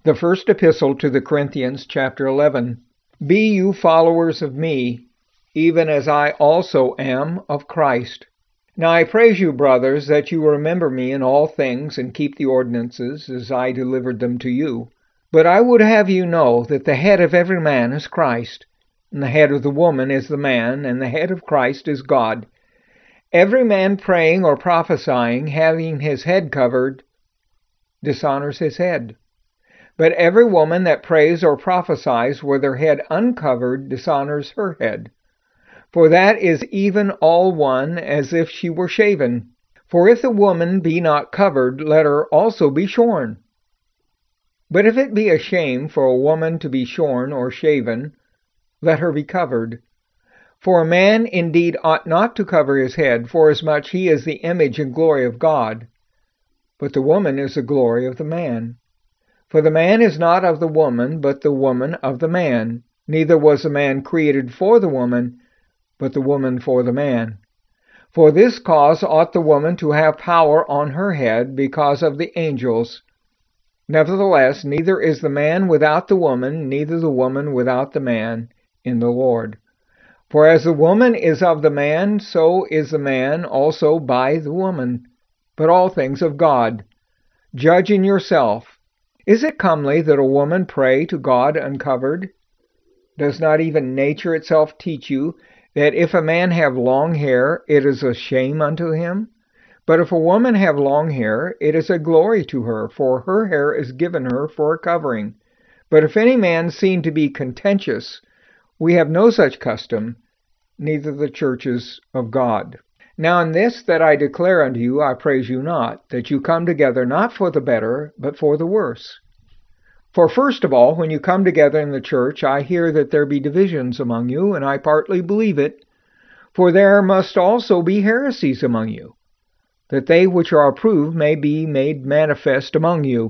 The first epistle to the Corinthians, chapter 11. Be you followers of me, even as I also am of Christ. Now I praise you, brothers, that you remember me in all things, and keep the ordinances as I delivered them to you. But I would have you know that the head of every man is Christ, and the head of the woman is the man, and the head of Christ is God. Every man praying or prophesying, having his head covered, dishonors his head. But every woman that prays or prophesies with her head uncovered dishonors her head. For that is even all one as if she were shaven. For if the woman be not covered, let her also be shorn. But if it be a shame for a woman to be shorn or shaven, let her be covered. For a man indeed ought not to cover his head, forasmuch he is the image and glory of God. But the woman is the glory of the man. For the man is not of the woman, but the woman of the man. Neither was the man created for the woman, but the woman for the man. For this cause ought the woman to have power on her head, because of the angels. Nevertheless, neither is the man without the woman, neither the woman without the man, in the Lord. For as the woman is of the man, so is the man also by the woman. But all things of God. Judge in yourself. Is it comely that a woman pray to God uncovered? Does not even nature itself teach you that if a man have long hair, it is a shame unto him? But if a woman have long hair, it is a glory to her, for her hair is given her for a covering. But if any man seem to be contentious, we have no such custom, neither the churches of God. Now in this that I declare unto you, I praise you not, that you come together not for the better, but for the worse. For first of all, when you come together in the church, I hear that there be divisions among you, and I partly believe it. For there must also be heresies among you, that they which are approved may be made manifest among you.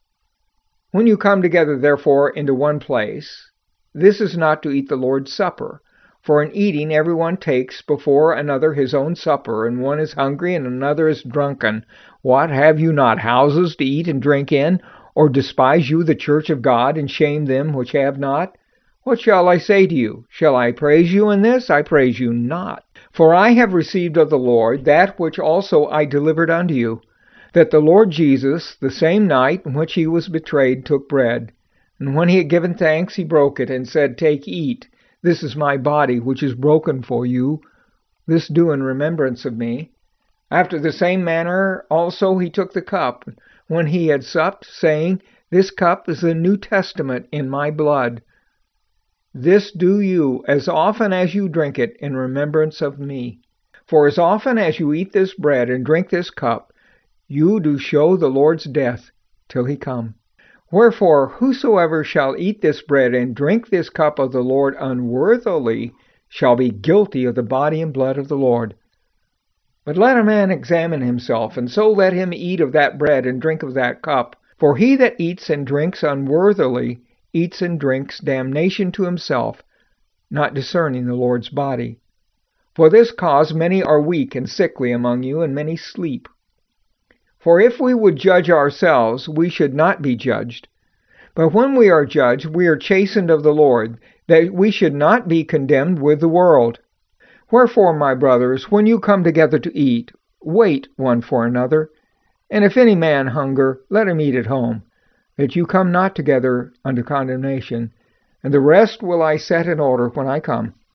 When you come together therefore into one place, this is not to eat the Lord's Supper. For in eating every one takes before another his own supper, and one is hungry and another is drunken. What, have you not houses to eat and drink in? Or despise you the church of God, and shame them which have not? What shall I say to you? Shall I praise you in this? I praise you not. For I have received of the Lord that which also I delivered unto you, that the Lord Jesus, the same night in which he was betrayed, took bread. And when he had given thanks, he broke it, and said, Take, eat. This is my body, which is broken for you. This do in remembrance of me. After the same manner also he took the cup, when he had supped, saying, This cup is the New Testament in my blood. This do you, as often as you drink it, in remembrance of me. For as often as you eat this bread and drink this cup, you do show the Lord's death till he come. Wherefore, whosoever shall eat this bread and drink this cup of the Lord unworthily shall be guilty of the body and blood of the Lord. But let a man examine himself, and so let him eat of that bread and drink of that cup. For he that eats and drinks unworthily eats and drinks damnation to himself, not discerning the Lord's body. For this cause many are weak and sickly among you, and many sleep. For if we would judge ourselves, we should not be judged. But when we are judged, we are chastened of the Lord, that we should not be condemned with the world. Wherefore, my brothers, when you come together to eat, wait one for another. And if any man hunger, let him eat at home, that you come not together unto condemnation. And the rest will I set in order when I come.